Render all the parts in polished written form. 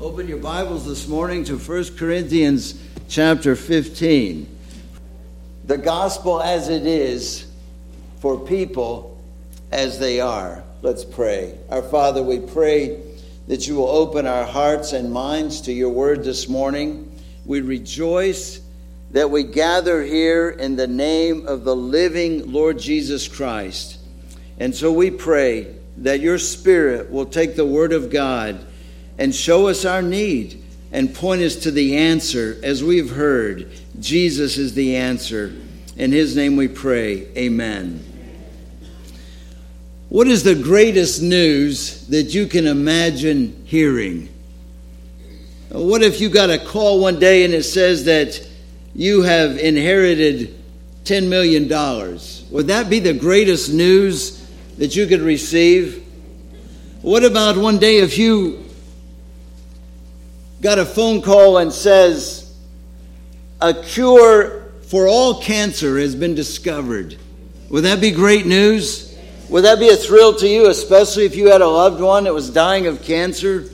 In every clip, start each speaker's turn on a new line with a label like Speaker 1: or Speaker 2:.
Speaker 1: Open your Bibles this morning to 1 Corinthians chapter 15. The gospel as it is for people as they are. Let's pray. Our Father, we pray that you will open our hearts and minds to your word this morning. We rejoice that we gather here in the name of the living Lord Jesus Christ. And so we pray that your Spirit will take the word of God and show us our need and point us to the answer. As we've heard, Jesus is the answer. In his name we pray, amen. What is the greatest news that you can imagine hearing? What if you got a call one day and it says that you have inherited $10 million? Would that be the greatest news that you could receive? What about one day if you got a phone call and says a cure for all cancer has been discovered? Would that be great news? Would that be a thrill to you, especially if you had a loved one that was dying of cancer?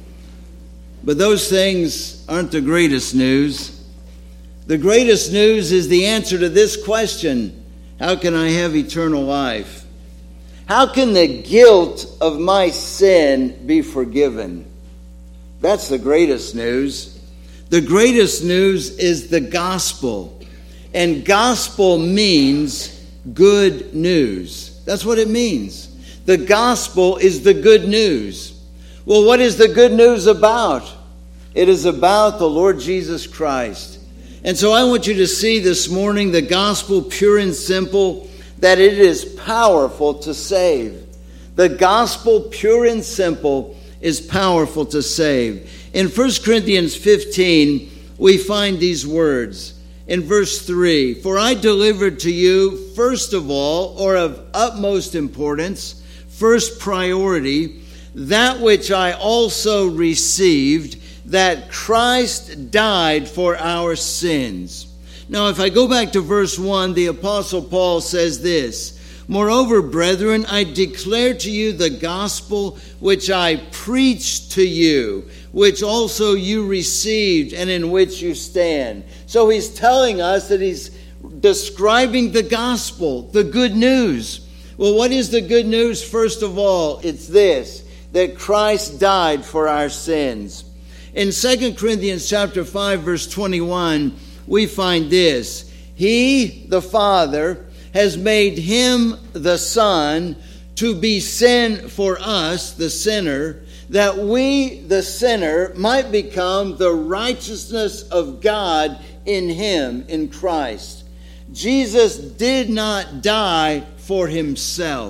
Speaker 1: But those things aren't the greatest news. The greatest news is the answer to this question: how can I have eternal life? How can the guilt of my sin be forgiven? That's the greatest news. The greatest news is the gospel. And gospel means good news. That's what it means. The gospel is the good news. Well, what is the good news about? It is about the Lord Jesus Christ. And so I want you to see this morning the gospel, pure and simple, that it is powerful to save. The gospel, pure and simple, is powerful to save. In 1 Corinthians 15, we find these words. In verse 3, "For I delivered to you first of all, or of utmost importance, first priority, that which I also received, that Christ died for our sins." Now, if I go back to verse 1, the Apostle Paul says this: "Moreover, brethren, I declare to you the gospel which I preached to you, which also you received, and in which you stand." So he's telling us that he's describing the gospel, the good news. Well, what is the good news? First of all, it's this: that Christ died for our sins. In 2 Corinthians chapter 5, verse 21, we find this: "He, the Father, has made him, the Son, to be sin for us, the sinner, that we, the sinner, might become the righteousness of God in him," in Christ. Jesus did not die for himself.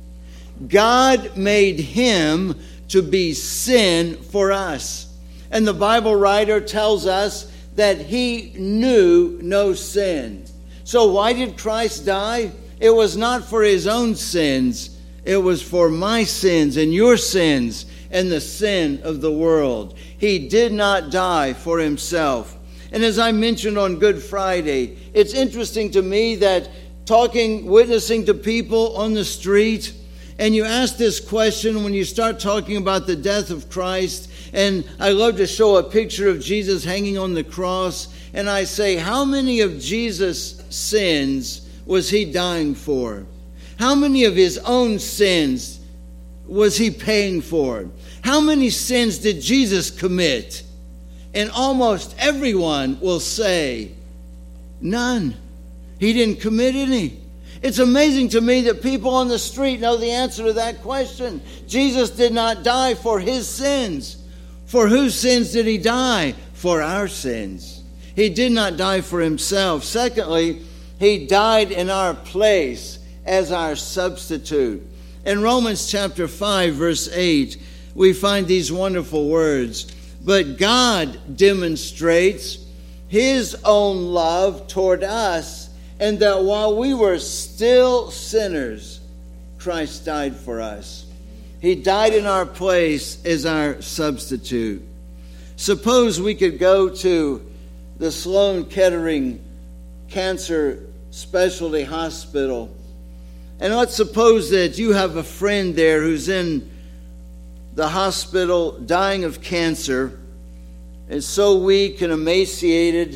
Speaker 1: God made him to be sin for us. And the Bible writer tells us that he knew no sin. So why did Christ die? It was not for his own sins. It was for my sins and your sins and the sin of the world. He did not die for himself. And as I mentioned on Good Friday, it's interesting to me that witnessing to people on the street, and you ask this question when you start talking about the death of Christ, and I love to show a picture of Jesus hanging on the cross, and I say, how many of Jesus' sins was he dying for? How many of his own sins was he paying for? How many sins did Jesus commit? And almost everyone will say, none. He didn't commit any. It's amazing to me that people on the street know the answer to that question. Jesus did not die for his sins. For whose sins did he die? For our sins. He did not die for himself. Secondly, he died in our place as our substitute. In Romans chapter 5, verse 8, we find these wonderful words: "But God demonstrates his own love toward us, and that while we were still sinners, Christ died for us." He died in our place as our substitute. Suppose we could go to the Sloan Kettering Cancer Specialty Hospital, and let's suppose that you have a friend there who's in the hospital dying of cancer, and so weak and emaciated,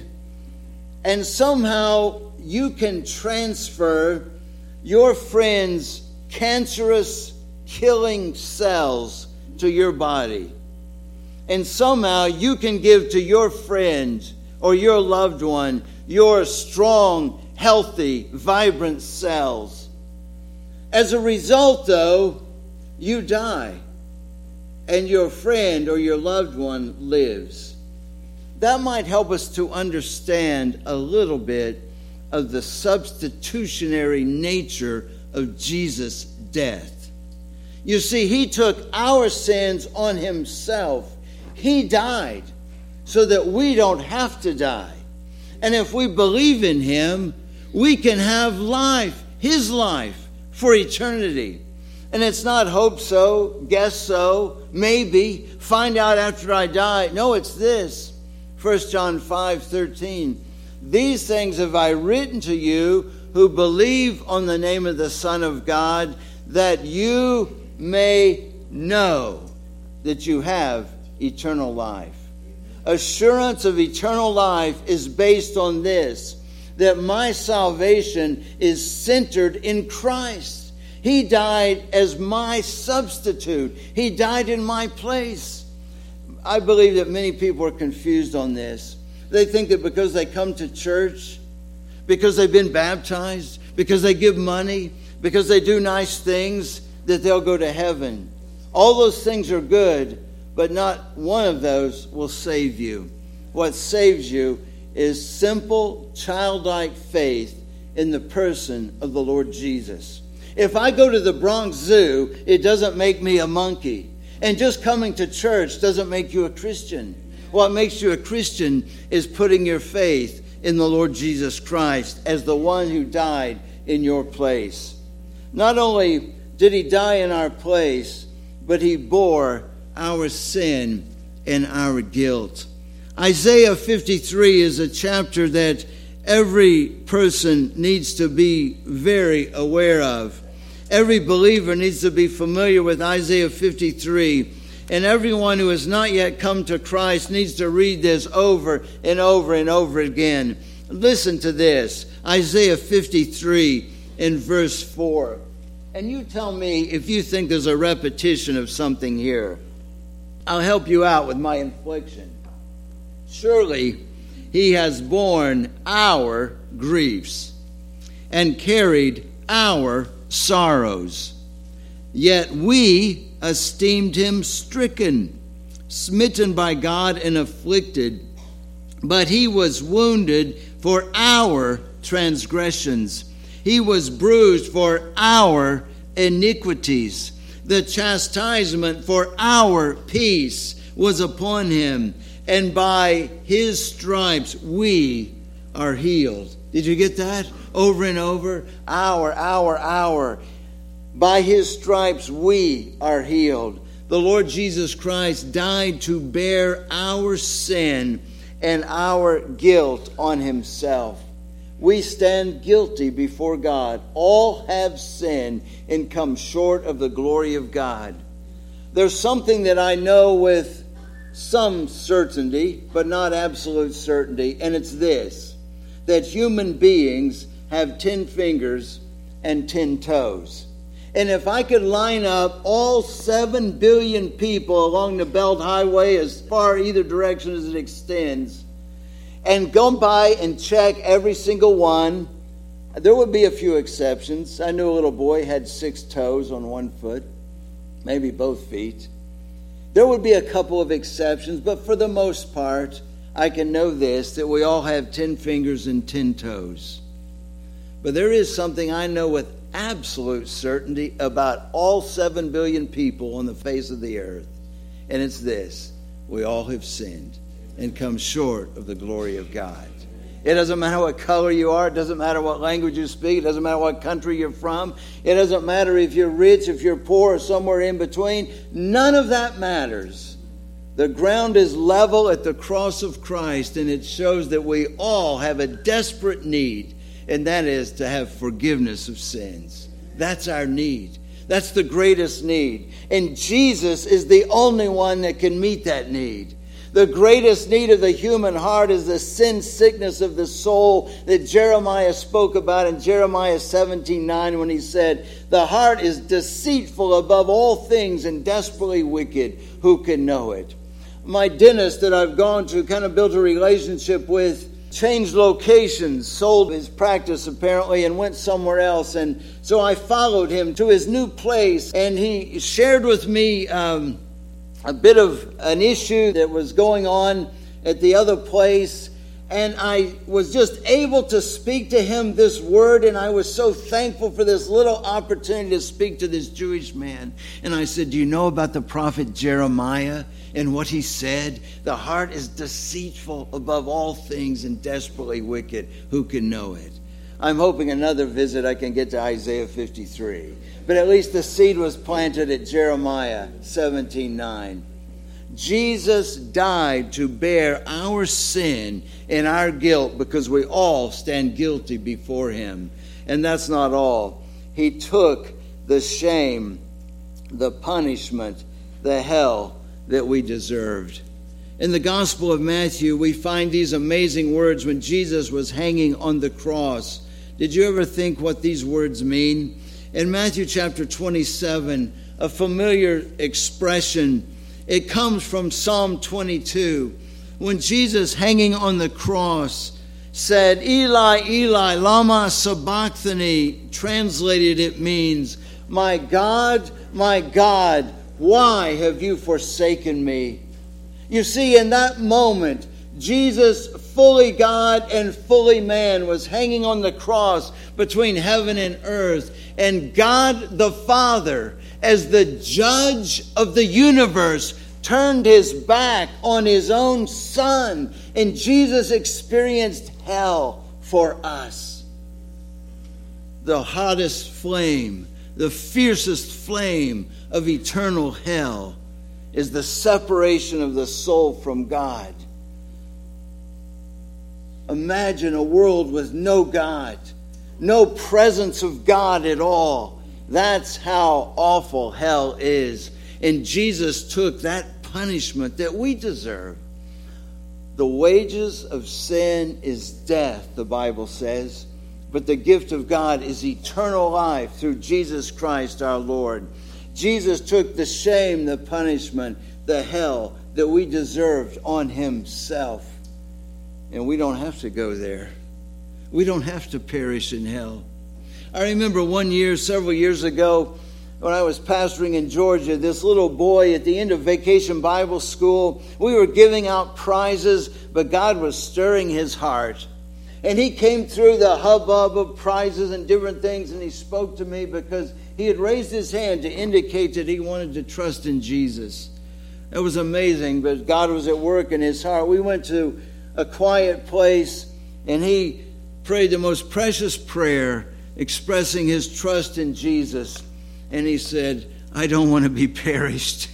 Speaker 1: and somehow you can transfer your friend's cancerous killing cells to your body. And somehow you can give to your friend or your loved one your strong, healthy, vibrant cells. As a result, though, you die, and your friend or your loved one lives. That might help us to understand a little bit of the substitutionary nature of Jesus' death. You see, he took our sins on himself. He died so that we don't have to die. And if we believe in him, we can have life, his life, for eternity. And it's not hope so, guess so, maybe, find out after I die. No, it's this. 1 John 5:13. These things have I written to you who believe on the name of the Son of God, that you may know that you have eternal life. Assurance of eternal life is based on this, that my salvation is centered in Christ. He died as my substitute. He died in my place. I believe that many people are confused on this. They think that because they come to church, because they've been baptized, because they give money, because they do nice things, that they'll go to heaven. All those things are good, but not one of those will save you. What saves you is simple, childlike faith in the person of the Lord Jesus. If I go to the Bronx Zoo, it doesn't make me a monkey. And just coming to church doesn't make you a Christian. What makes you a Christian is putting your faith in the Lord Jesus Christ as the one who died in your place. Not only did he die in our place, but he bore our sin and our guilt. Isaiah 53 is a chapter that every person needs to be very aware of. Every believer needs to be familiar with Isaiah 53. And everyone who has not yet come to Christ needs to read this over and over and over again. Listen to this. Isaiah 53 in verse 4. And you tell me if you think there's a repetition of something here. I'll help you out with my infliction. Surely he has borne our griefs and carried our sorrows. Yet we esteemed him stricken, smitten by God and afflicted. But he was wounded for our transgressions. He was bruised for our iniquities. The chastisement for our peace was upon him, and by his stripes we are healed. Did you get that? Over and over. Our. By his stripes we are healed. The Lord Jesus Christ died to bear our sin and our guilt on himself. We stand guilty before God. All have sinned and come short of the glory of God. There's something that I know with some certainty, but not absolute certainty, and it's this, that human beings have 10 fingers and 10 toes. And if I could line up all 7 billion people along the Belt Highway as far either direction as it extends, and go by and check every single one, there would be a few exceptions. I knew a little boy had 6 toes on one foot, maybe both feet. There would be a couple of exceptions, but for the most part, I can know this, that we all have 10 fingers and 10 toes. But there is something I know with absolute certainty about all 7 billion people on the face of the earth, and it's this: we all have sinned and come short of the glory of God. It doesn't matter what color you are. It doesn't matter what language you speak. It doesn't matter what country you're from. It doesn't matter if you're rich, if you're poor, or somewhere in between. None of that matters. The ground is level at the cross of Christ, and it shows that we all have a desperate need, and that is to have forgiveness of sins. That's our need. That's the greatest need. And Jesus is the only one that can meet that need. The greatest need of the human heart is the sin sickness of the soul that Jeremiah spoke about in Jeremiah 17:9 when he said, "The heart is deceitful above all things and desperately wicked. Who can know it?" My dentist that I've gone to, kind of built a relationship with, changed locations, sold his practice apparently, and went somewhere else. And so I followed him to his new place, and he shared with me a bit of an issue that was going on at the other place. And I was just able to speak to him this word, and I was so thankful for this little opportunity to speak to this Jewish man. And I said, "Do you know about the prophet Jeremiah and what he said? The heart is deceitful above all things and desperately wicked. Who can know it?" I'm hoping another visit I can get to Isaiah 53. But at least the seed was planted at Jeremiah 17:9. Jesus died to bear our sin and our guilt because we all stand guilty before him. And that's not all. He took the shame, the punishment, the hell that we deserved. In the Gospel of Matthew, we find these amazing words when Jesus was hanging on the cross. Did you ever think what these words mean? In Matthew chapter 27, a familiar expression, it comes from Psalm 22. When Jesus, hanging on the cross, said, "Eli, Eli, lama sabachthani," translated it means, my God, why have you forsaken me?" You see, in that moment, Jesus, fully God and fully man, was hanging on the cross between heaven and earth. And God the Father, as the judge of the universe, turned his back on his own Son. And Jesus experienced hell for us. The hottest flame, the fiercest flame of eternal hell is the separation of the soul from God. Imagine a world with no God, no presence of God at all. That's how awful hell is. And Jesus took that punishment that we deserve. The wages of sin is death, the Bible says, but the gift of God is eternal life through Jesus Christ our Lord. Jesus took the shame, the punishment, the hell that we deserved on himself. And we don't have to go there. We don't have to perish in hell. I remember one year, several years ago, when I was pastoring in Georgia, this little boy at the end of Vacation Bible School, we were giving out prizes, but God was stirring his heart. And he came through the hubbub of prizes and different things, and he spoke to me because he had raised his hand to indicate that he wanted to trust in Jesus. It was amazing, but God was at work in his heart. We went to a quiet place, and he prayed the most precious prayer, expressing his trust in Jesus. And he said, "I don't want to be perished."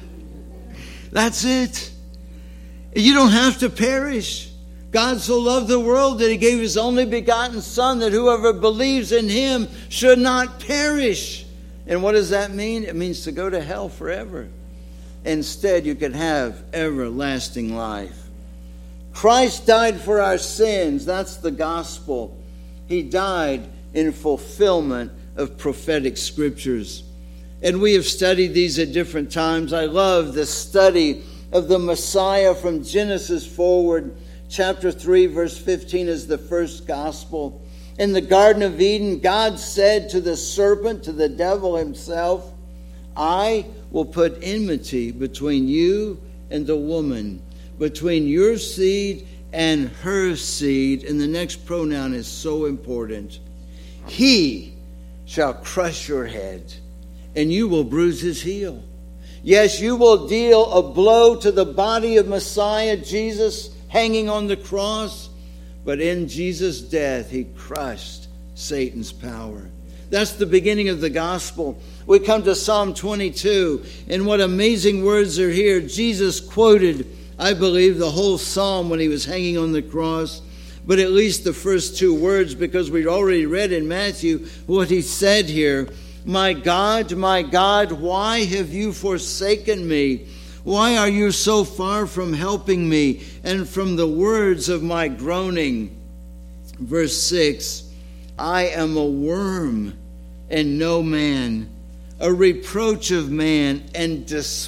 Speaker 1: That's it. You don't have to perish. God so loved the world that he gave his only begotten Son, that whoever believes in him should not perish. And what does that mean? It means to go to hell forever. Instead, you can have everlasting life. Christ died for our sins. That's the gospel. He died in fulfillment of prophetic scriptures. And we have studied these at different times. I love the study of the Messiah from Genesis forward. Chapter 3, verse 15 is the first gospel. In the Garden of Eden, God said to the serpent, to the devil himself, "I will put enmity between you and the woman, between your seed and her seed." And the next pronoun is so important. "He shall crush your head, and you will bruise his heel." Yes, you will deal a blow to the body of Messiah, Jesus, hanging on the cross. But in Jesus' death, he crushed Satan's power. That's the beginning of the gospel. We come to Psalm 22, and what amazing words are here. Jesus quoted, I believe, the whole psalm when he was hanging on the cross, but at least the first two words, because we'd already read in Matthew what he said here. my God, why have you forsaken me? Why are you so far from helping me and from the words of my groaning? Verse 6, I am a worm and no man, a reproach of man and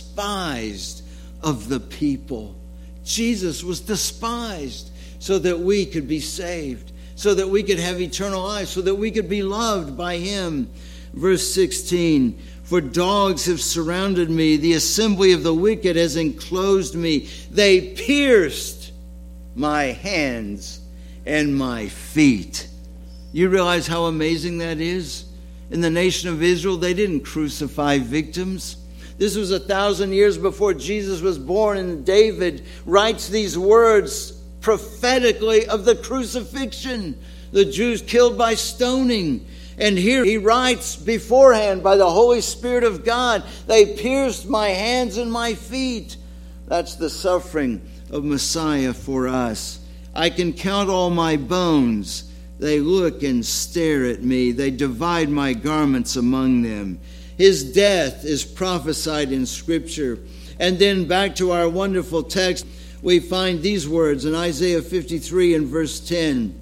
Speaker 1: despised of the people. Jesus was despised so that we could be saved, so that we could have eternal life, so that we could be loved by him. Verse 16, for dogs have surrounded me, the assembly of the wicked has enclosed me. They pierced my hands and my feet. You realize how amazing that is? In the nation of Israel, they didn't crucify victims. This was 1,000 years before Jesus was born, and David writes these words prophetically of the crucifixion, the Jews killed by stoning. And here he writes beforehand by the Holy Spirit of God, they pierced my hands and my feet. That's the suffering of Messiah for us. I can count all my bones. They look and stare at me. They divide my garments among them. His death is prophesied in Scripture. And then back to our wonderful text, we find these words in Isaiah 53 and verse 10.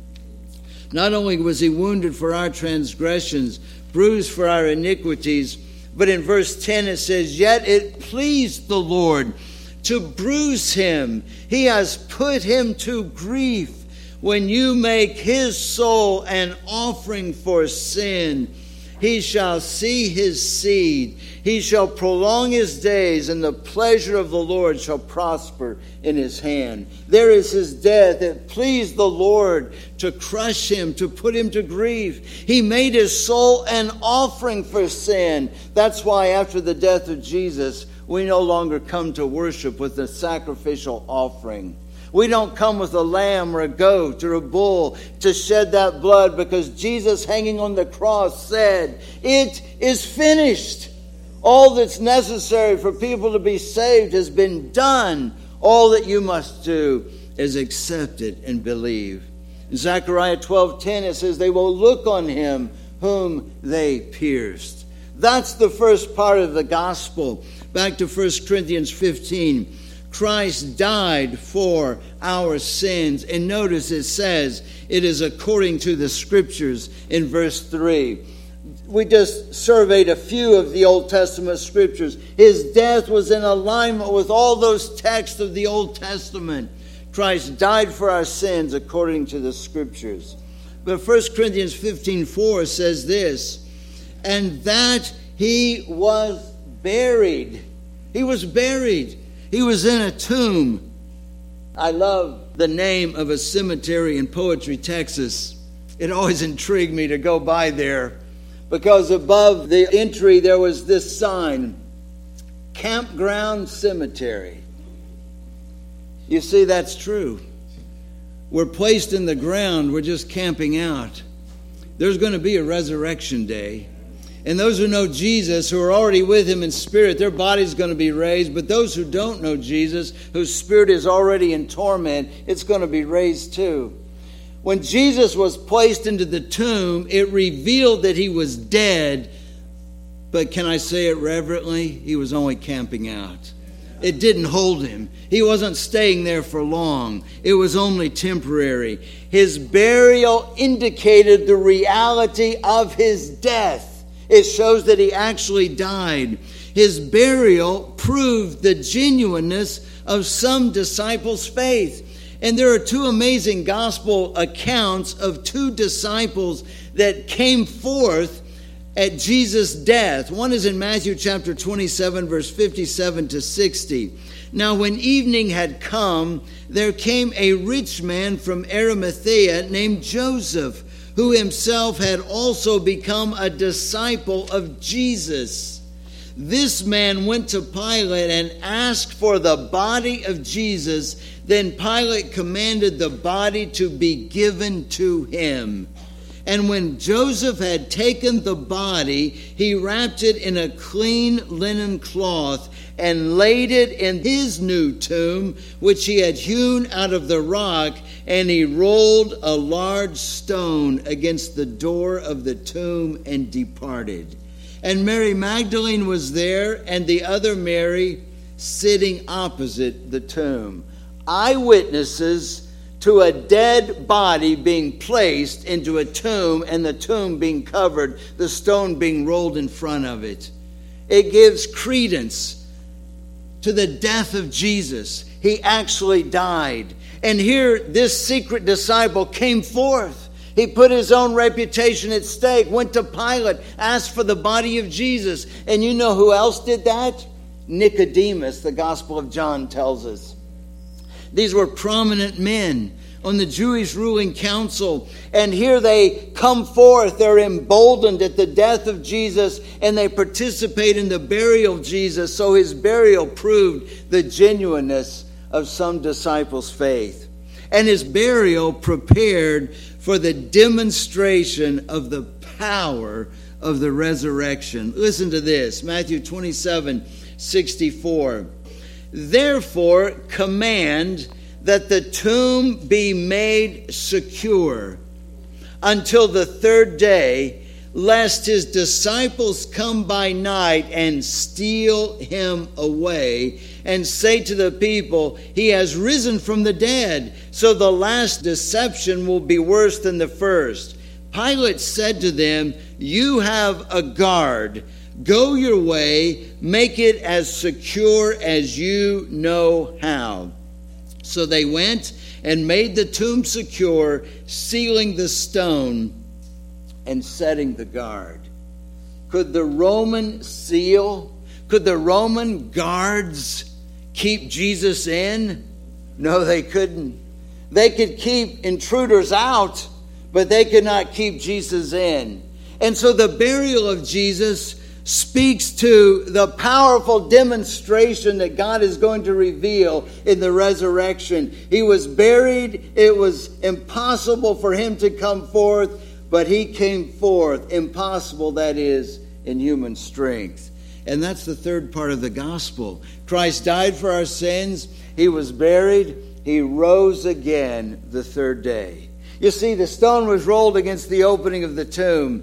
Speaker 1: Not only was he wounded for our transgressions, bruised for our iniquities, but in verse 10 it says, yet it pleased the Lord to bruise him. He has put him to grief. When you make his soul an offering for sin, he shall see his seed. He shall prolong his days, and the pleasure of the Lord shall prosper in his hand. There is his death. It pleased the Lord to crush him, to put him to grief. He made his soul an offering for sin. That's why after the death of Jesus, we no longer come to worship with a sacrificial offering. We don't come with a lamb or a goat or a bull to shed that blood, because Jesus hanging on the cross said, it is finished. All that's necessary for people to be saved has been done. All that you must do is accept it and believe. In Zechariah 12:10 it says, they will look on him whom they pierced. That's the first part of the gospel. Back to 1 Corinthians 15. Christ died for our sins. And notice it says it is according to the Scriptures in verse 3. We just surveyed a few of the Old Testament Scriptures. His death was in alignment with all those texts of the Old Testament. Christ died for our sins according to the Scriptures. But 1 Corinthians 15:4 says this, and that he was buried. He was buried. He was in a tomb. I love the name of a cemetery in Poetry, Texas. It always intrigued me to go by there, because above the entry there was this sign, Campground Cemetery. You see, that's true. We're placed in the ground. We're just camping out. There's going to be a resurrection day. And those who know Jesus, who are already with him in spirit, their body's going to be raised. But those who don't know Jesus, whose spirit is already in torment, it's going to be raised too. When Jesus was placed into the tomb, it revealed that he was dead. But can I say it reverently? He was only camping out. It didn't hold him. He wasn't staying there for long. It was only temporary. His burial indicated the reality of his death. It shows that he actually died. His burial proved the genuineness of some disciples' faith. And there are two amazing gospel accounts of two disciples that came forth at Jesus' death. One is in Matthew chapter 27, verse 57 to 60. Now, when evening had come, there came a rich man from Arimathea named Joseph, who himself had also become a disciple of Jesus. This man went to Pilate and asked for the body of Jesus. Then Pilate commanded the body to be given to him. And when Joseph had taken the body, he wrapped it in a clean linen cloth and laid it in his new tomb, which he had hewn out of the rock, and he rolled a large stone against the door of the tomb and departed. And Mary Magdalene was there, and the other Mary sitting opposite the tomb. Eyewitnesses to a dead body being placed into a tomb, and the tomb being covered, the stone being rolled in front of it. It gives credence to the death of Jesus. He actually died. And here, this secret disciple came forth. He put his own reputation at stake, went to Pilate, asked for the body of Jesus. And you know who else did that? Nicodemus, the Gospel of John tells us. These were prominent men on the Jewish ruling council. And here they come forth. They're emboldened at the death of Jesus, and they participate in the burial of Jesus. So his burial proved the genuineness of some disciples' faith. And his burial prepared for the demonstration of the power of the resurrection. Listen to this, Matthew 27:64. Therefore command that the tomb be made secure until the third day, lest his disciples come by night and steal him away, and say to the people, he has risen from the dead. So the last deception will be worse than the first. Pilate said to them, you have a guard. Go your way, make it as secure as you know how. So they went and made the tomb secure, sealing the stone and setting the guard. Could the Roman seal, could the Roman guards keep Jesus in? No, they couldn't. They could keep intruders out, but they could not keep Jesus in. And so the burial of Jesus speaks to the powerful demonstration that God is going to reveal in the resurrection. He was buried. It was impossible for him to come forth, but he came forth. Impossible, that is, in human strength. And that's the third part of the gospel. Christ died for our sins. He was buried. He rose again the third day. You see, the stone was rolled against the opening of the tomb,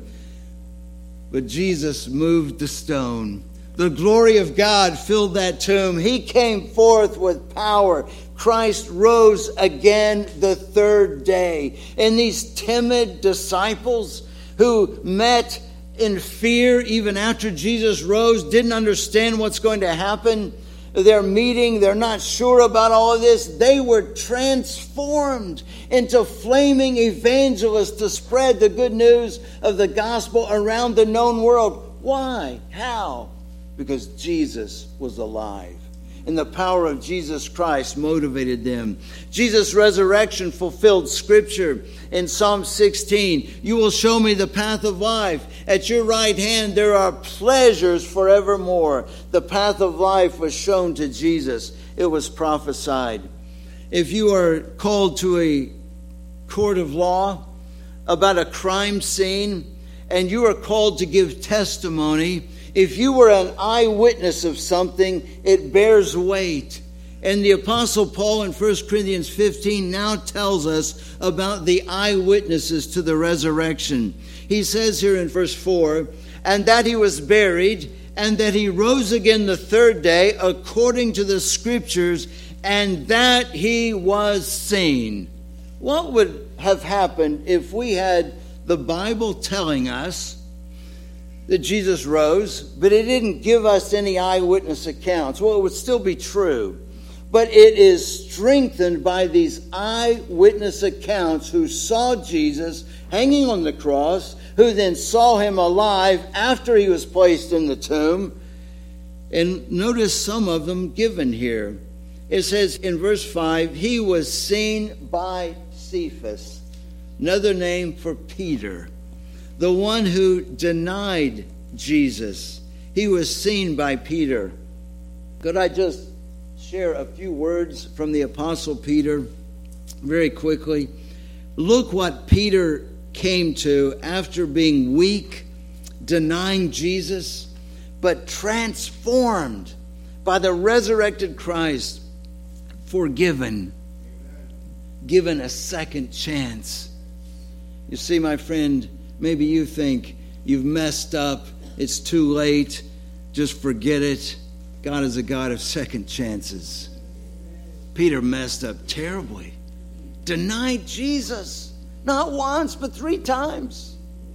Speaker 1: but Jesus moved the stone. The glory of God filled that tomb. He came forth with power. Christ rose again the third day. And these timid disciples who met in fear even after Jesus rose, didn't understand what's going to happen. They're meeting, they're not sure about all of this. They were transformed into flaming evangelists to spread the good news of the gospel around the known world. Why? How? Because Jesus was alive. And the power of Jesus Christ motivated them. Jesus' resurrection fulfilled Scripture. In Psalm 16, you will show me the path of life. At your right hand there are pleasures forevermore. The path of life was shown to Jesus. It was prophesied. If you are called to a court of law about a crime scene, and you are called to give testimony, if you were an eyewitness of something, it bears weight. And the Apostle Paul in 1 Corinthians 15 now tells us about the eyewitnesses to the resurrection. He says here in verse 4, and that he was buried, and that he rose again the third day, according to the Scriptures, and that he was seen. What would have happened if we had the Bible telling us that Jesus rose, but it didn't give us any eyewitness accounts? Well, it would still be true. But it is strengthened by these eyewitness accounts who saw Jesus hanging on the cross, who then saw him alive after he was placed in the tomb. And notice some of them given here. It says in verse 5, he was seen by Cephas, another name for Peter, the one who denied Jesus. He was seen by Peter. Could I just share a few words from the Apostle Peter very quickly? Look what Peter came to after being weak, denying Jesus, but transformed by the resurrected Christ, forgiven, given a second chance. You see, my friend, maybe you think you've messed up it's too late. Just forget it. God is a God of second chances. Peter messed up terribly. Denied Jesus. Not once, but 3 times.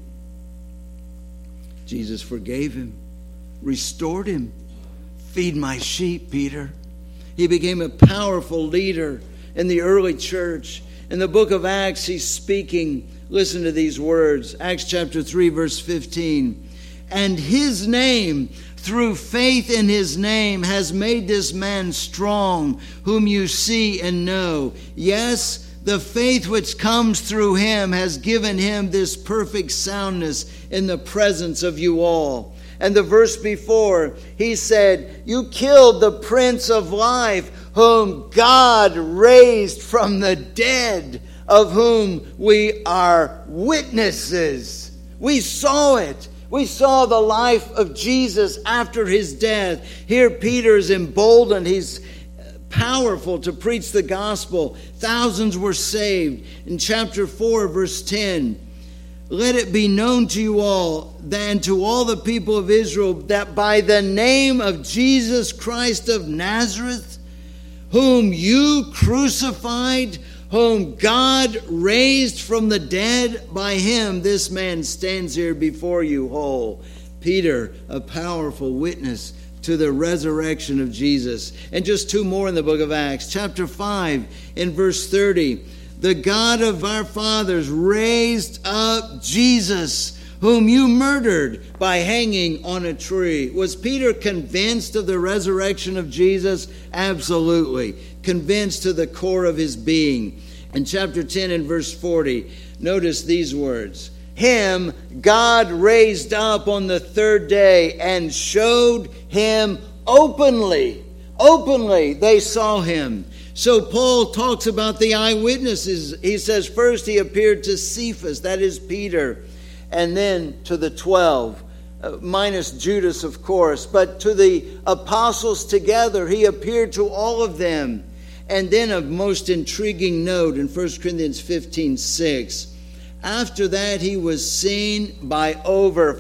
Speaker 1: Jesus forgave him. Restored him. Feed my sheep, Peter. He became a powerful leader in the early church. In the book of Acts, he's speaking. Listen to these words. Acts chapter 3, verse 15. And his name, through faith in his name, has made this man strong, whom you see and know. Yes, the faith which comes through him has given him this perfect soundness in the presence of you all. And the verse before, he said, you killed the Prince of Life, whom God raised from the dead, of whom we are witnesses. We saw it. We saw the life of Jesus after his death. Here Peter is emboldened. He's powerful to preach the gospel. Thousands were saved. In chapter 4, verse 10, let it be known to you all, and to all the people of Israel, that by the name of Jesus Christ of Nazareth, whom you crucified, whom God raised from the dead, by him this man stands here before you whole. Peter, a powerful witness to the resurrection of Jesus. And just 2 more in the book of Acts. Chapter 5, in verse 30. The God of our fathers raised up Jesus, whom you murdered by hanging on a tree. Was Peter convinced of the resurrection of Jesus? Absolutely. Convinced to the core of his being. In chapter 10 and verse 40, notice these words. Him God raised up on the 3rd day and showed him openly. Openly they saw him. So Paul talks about the eyewitnesses. He says first he appeared to Cephas, that is Peter, and then to the 12, minus Judas, of course. But to the apostles together, he appeared to all of them. And then a most intriguing note in 1 Corinthians 15:6. After that, he was seen by over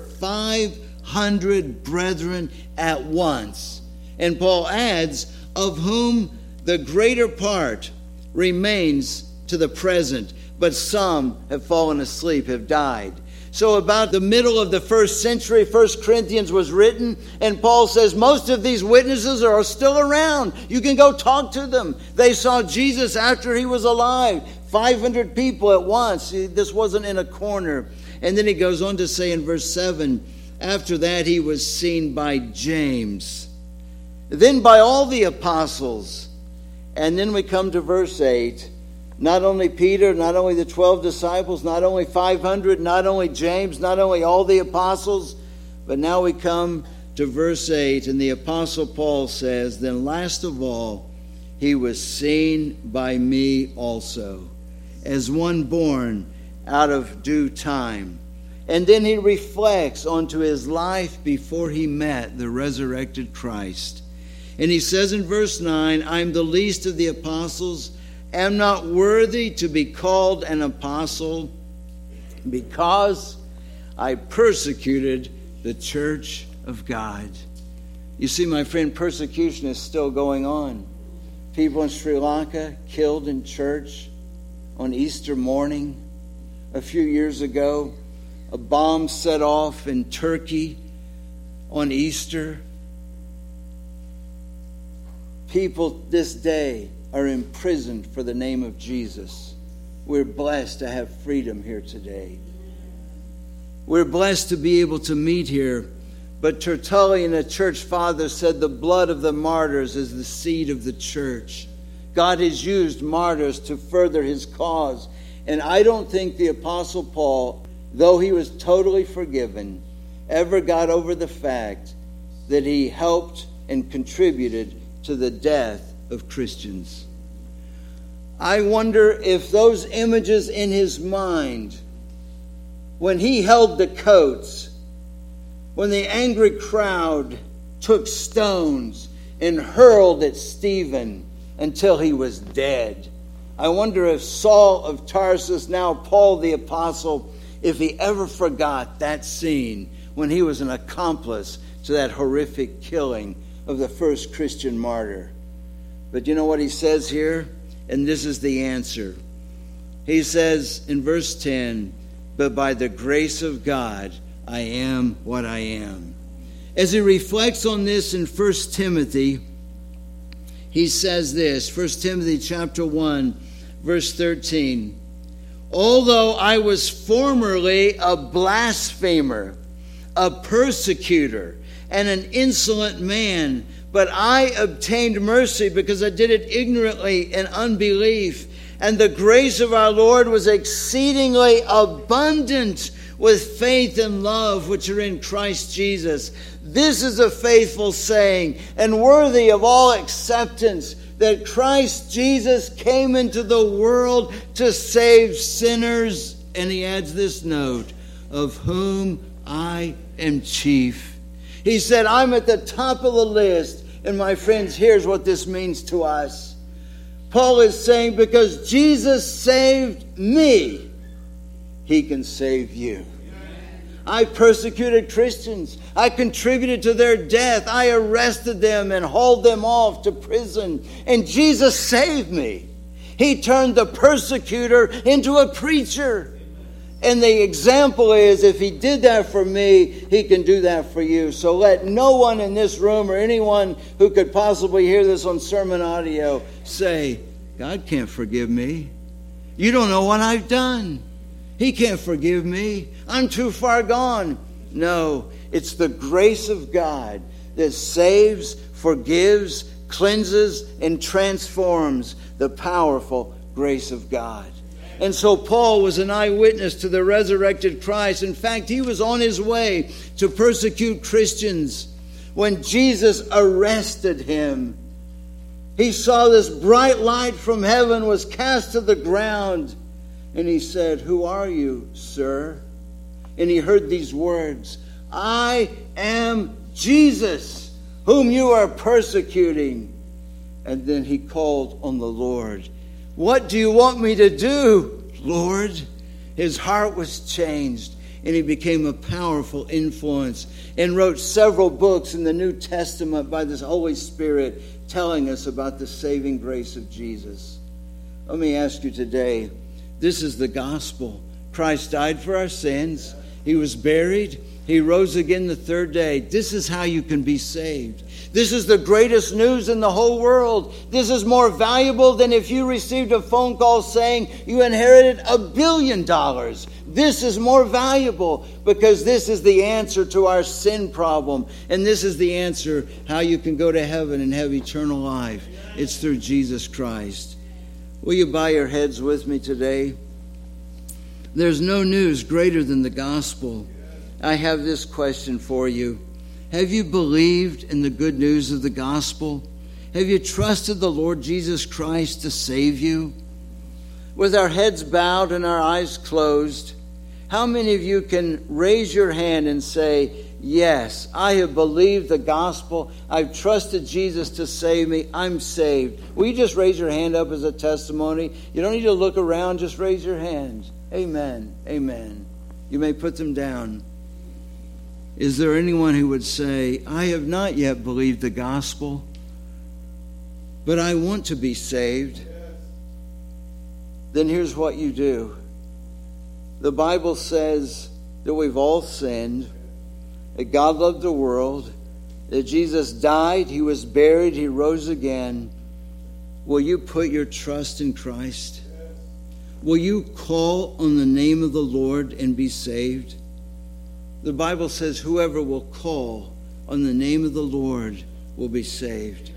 Speaker 1: 500 brethren at once. And Paul adds, of whom the greater part remains to the present, but some have fallen asleep, have died. So about the middle of the 1st century, 1 Corinthians was written, and Paul says most of these witnesses are still around. You can go talk to them. They saw Jesus after he was alive. 500 people at once. This wasn't in a corner. And then he goes on to say in verse 7, after that he was seen by James, then by all the apostles. And then we come to verse 8. Not only Peter, not only the 12 disciples, not only 500, not only James, not only all the apostles, but now we come to verse 8, and the apostle Paul says, then last of all, he was seen by me also, as one born out of due time. And then he reflects onto his life before he met the resurrected Christ. And he says in verse 9, I'm the least of the apostles, am not worthy to be called an apostle, because I persecuted the church of God. You see, my friend, persecution is still going on. People in Sri Lanka killed in church on Easter morning. A few years ago, a bomb set off in Turkey on Easter. People this day are imprisoned for the name of Jesus. We're blessed to have freedom here today. We're blessed to be able to meet here. But Tertullian, a church father, said the blood of the martyrs is the seed of the church. God has used martyrs to further his cause. And I don't think the Apostle Paul, though he was totally forgiven, ever got over the fact that he helped and contributed to the death of Christians. I wonder if those images in his mind, when he held the coats, when the angry crowd took stones and hurled at Stephen until he was dead. I wonder if Saul of Tarsus, now Paul the Apostle, if he ever forgot that scene when he was an accomplice to that horrific killing of the first Christian martyr. But you know what he says here? And this is the answer. He says in verse 10, but by the grace of God, I am what I am. As he reflects on this in 1 Timothy, he says this, 1 Timothy chapter 1, verse 13. Although I was formerly a blasphemer, a persecutor, and an insolent man, but I obtained mercy because I did it ignorantly in unbelief. And the grace of our Lord was exceedingly abundant with faith and love which are in Christ Jesus. This is a faithful saying and worthy of all acceptance, that Christ Jesus came into the world to save sinners. And he adds this note, of whom I am chief. He said, I'm at the top of the list. And my friends, here's what this means to us. Paul is saying, because Jesus saved me, he can save you. I persecuted Christians. I contributed to their death. I arrested them and hauled them off to prison. And Jesus saved me. He turned the persecutor into a preacher. And the example is, if he did that for me, he can do that for you. So let no one in this room or anyone who could possibly hear this on sermon audio say, God can't forgive me. You don't know what I've done. He can't forgive me. I'm too far gone. No, it's the grace of God that saves, forgives, cleanses, and transforms. The powerful grace of God. And so Paul was an eyewitness to the resurrected Christ. In fact, he was on his way to persecute Christians when Jesus arrested him. He saw this bright light from heaven was cast to the ground. And he said, who are you, sir? And he heard these words, I am Jesus, whom you are persecuting. And then he called on the Lord. What do you want me to do, Lord? His heart was changed, and he became a powerful influence and wrote several books in the New Testament by the Holy Spirit telling us about the saving grace of Jesus. Let me ask you today, this is the gospel. Christ died for our sins. He was buried. He rose again the third day. This is how you can be saved. This is the greatest news in the whole world. This is more valuable than if you received a phone call saying you inherited $1 billion. This is more valuable because this is the answer to our sin problem. And this is the answer how you can go to heaven and have eternal life. It's through Jesus Christ. Will you bow your heads with me today? There's no news greater than the gospel. I have this question for you. Have you believed in the good news of the gospel? Have you trusted the Lord Jesus Christ to save you? With our heads bowed and our eyes closed, how many of you can raise your hand and say, yes, I have believed the gospel. I've trusted Jesus to save me. I'm saved. Will you just raise your hand up as a testimony? You don't need to look around. Just raise your hand. Amen. Amen. You may put them down. Is there anyone who would say, I have not yet believed the gospel, but I want to be saved? Yes. Then here's what you do. The Bible says that we've all sinned, that God loved the world, that Jesus died, he was buried, he rose again. Will you put your trust in Christ? Yes. Will you call on the name of the Lord and be saved? The Bible says whoever will call on the name of the Lord will be saved.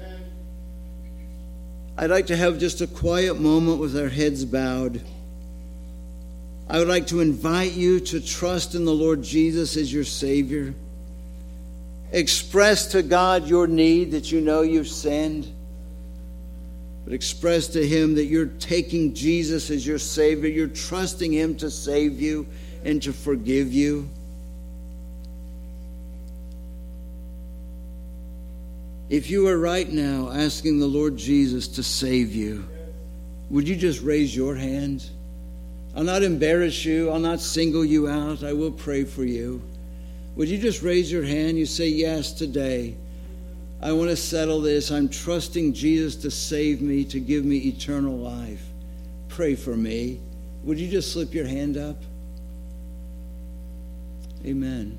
Speaker 1: I'd like to have just a quiet moment with our heads bowed. I would like to invite you to trust in the Lord Jesus as your Savior. Express to God your need that you know you've sinned. But express to him that you're taking Jesus as your Savior. You're trusting him to save you and to forgive you. If you are right now asking the Lord Jesus to save you, would you just raise your hand? I'll not embarrass you. I'll not single you out. I will pray for you. Would you just raise your hand? You say, yes, today. I want to settle this. I'm trusting Jesus to save me, to give me eternal life. Pray for me. Would you just slip your hand up? Amen.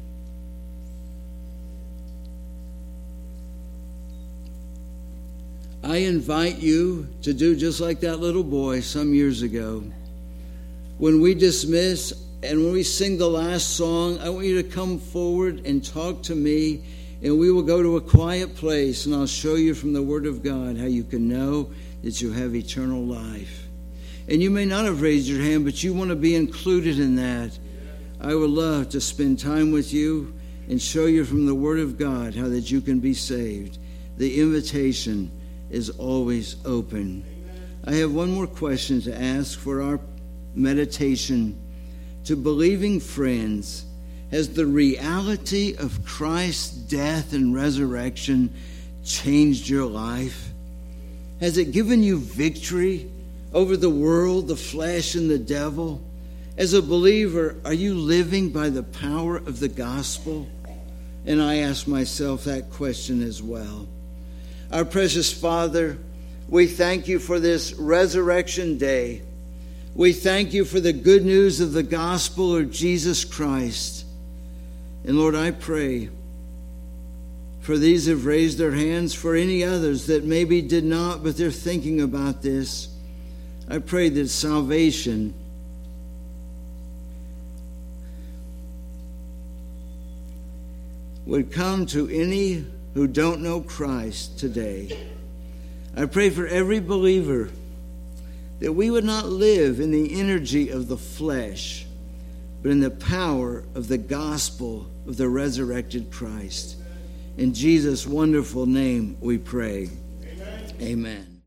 Speaker 1: I invite you to do just like that little boy some years ago. When we dismiss and when we sing the last song, I want you to come forward and talk to me, and we will go to a quiet place, and I'll show you from the Word of God how you can know that you have eternal life. And you may not have raised your hand, but you want to be included in that. I would love to spend time with you and show you from the Word of God how that you can be saved. The invitation is always open. I have one more question to ask for our meditation. To believing friends, has the reality of Christ's death and resurrection changed your life? Has it given you victory over the world, the flesh, and the devil? As a believer, are you living by the power of the gospel? And I ask myself that question as well. Our precious Father, we thank you for this resurrection day. We thank you for the good news of the gospel of Jesus Christ. And Lord, I pray for these who have raised their hands, for any others that maybe did not, but they're thinking about this. I pray that salvation would come to any who don't know Christ today. I pray for every believer that we would not live in the energy of the flesh, but in the power of the gospel of the resurrected Christ. In Jesus' wonderful name we pray. Amen. Amen.